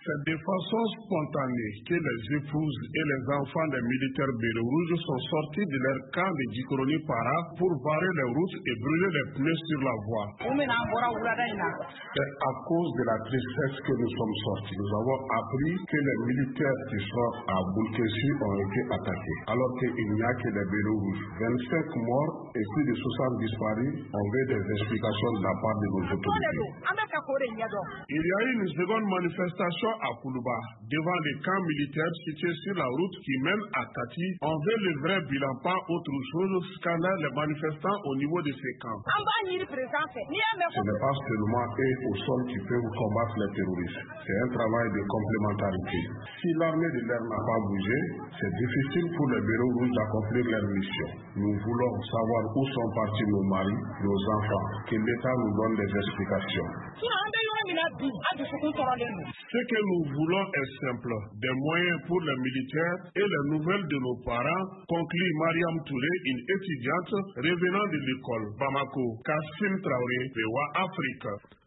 C'est de façon spontanée que les épouses et les enfants des militaires bérets rouges sont sortis de leur camp de Djikoroní-Para pour barrer les routes et brûler les pneus sur la voie. C'est à cause de la tristesse que nous sommes sortis. Nous avons appris que les militaires qui sont à Boulkessi ont été attaqués, alors qu'il n'y a que des bérets rouges. 25 morts et plus de 60 disparus. On veut des explications de la part de nos autorités. Il y a eu une seconde manifestation à Koulouba, devant les camps militaires situés sur la route qui mène à Kati. On veut le vrai bilan, pas autre chose, scanner les manifestants au niveau de ces camps. Ce n'est pas seulement eux au sol qui peuvent combattre les terroristes. C'est un travail de complémentarité. Si l'armée de l'air n'a pas bougé, c'est difficile pour les bérets rouges d'accomplir leur mission. Nous voulons savoir où sont partis nos maris, nos enfants, que l'État nous donne des explications. Ce que nous voulons est simple, des moyens pour les militaires et les nouvelles de nos parents, conclut Mariam Touré, une étudiante revenant de l'école Bamako. Kassim Traoré, VOA Afrique.